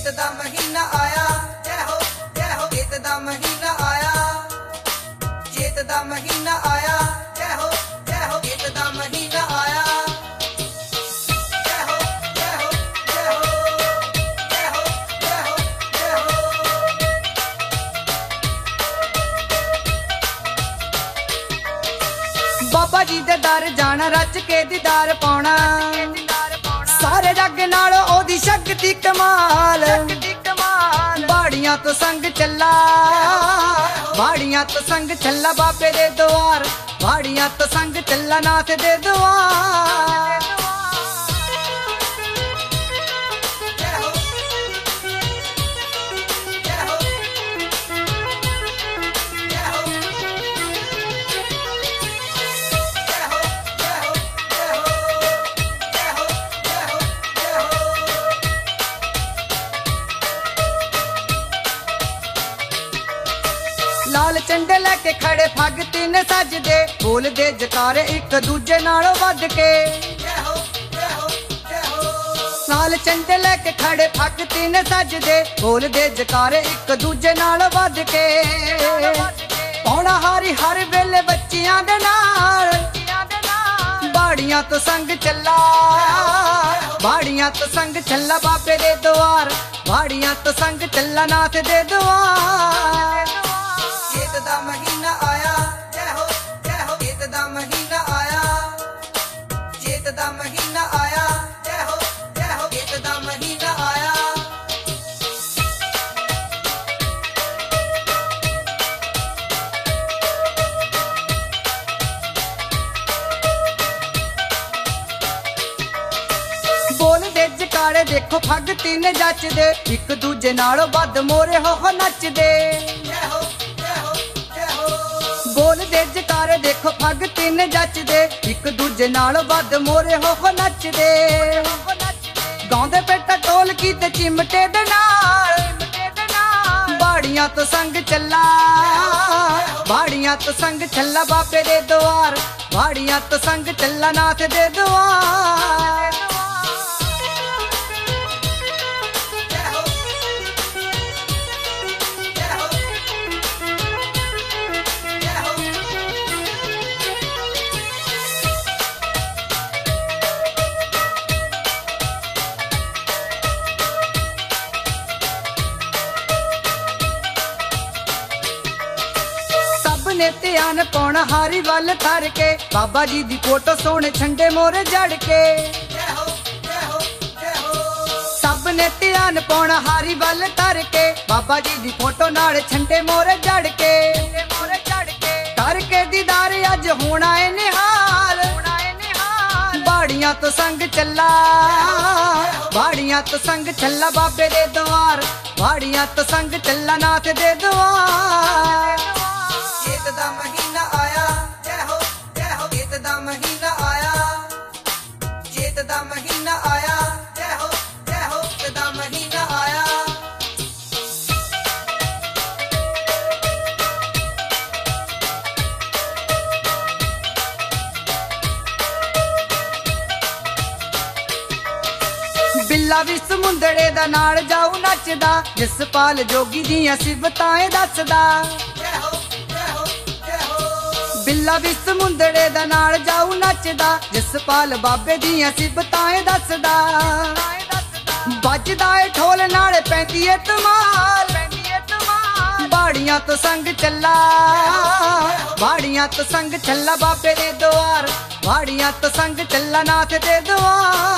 चेत दा महीना आया, जय हो चेत दा महीना आया, चेत दा महीना आया, जय हो चेत दा महीना आया, जय हो जय हो जय हो जय हो जय हो जय हो। बाबा जी दे दर जाना, रच के दीदार पाना, सारे जग नाल ओदी शक्ति कमाल, बाड़ियां तो संग चला, बाड़ियां तो संग चला बाबे दे द्वार, बाड़ियां तो संग चला नाथ दे द्वार। लाल झंडे लेके खड़े भगत ने सजदे, बोलदे जकारे एक दूजे नालों वध के, लाल झंडे लेके खड़े भगत ने सजदे, बोलदे जकारे एक दूजे नालों वध के, पौना हारी हर वेले बच्चियां दे नाल, बाड़ियां तो संग चला, बाड़ियां तो संग चला बाबे दे द्वार, बाड़ियां तो संग चला नाथ दे द्वार। चेत दा महीना आया, जय हो चेत दा महीना आया, चेत दा महीना आया, जय हो चेत दा महीना आया। बोल दे जकारे देखो भगती ने जचदे, एक दूजे नालों वध मोरे हो नचदे, बोल दे जकारे देखो भगती ने जचदे, एक दूजे नाल वध मोरे हो नचदे, गाउंदे पेटा ढोलकी ते चिमटे दे नाल, बाड़ियां तो संग चला, बाड़ियां तो संग चला बाबे दे द्वार, बाड़ियां तो संग चला नाथ दे द्वार। ने ध्यान पाउणा हारी वल थर के, बाबा जी दी फोटो सोने झंडे मोरे जड़ के, सब ने ध्यान पाउणा हारी वल थर के, बाबा जी दी फोटो नाल झंडे मोरे जड़ के, करके दीदार अज होना है निहाल, बाड़ियां तो संग चला, बाड़ियां तो संग चला बाबे दे द्वार, बाड़ियां तो संग चला नाथ दे द्वार। चेत दा महीना आया, जय हो चेत दा महीना आया, चेत दा महीना आया, जय हो चेत दा महीना आया। बिल्ला भी समुंदड़े दा नाल जाऊ नचदा, जसपाल जोगी दियां सिफताएं दसदा, बिल्ला भी समुंदड़े दा नाल जाऊ नचदा, जसपाल बाबे दियां सिफताएं दसदा, बजदा ए ढोल नाल पैंदी ए धमाल, बाड़ियां तो संग चला, बाड़ियां तो संग चला बाबे दे द्वार, बाड़ियां तो संग चला नाथ दे द्वार।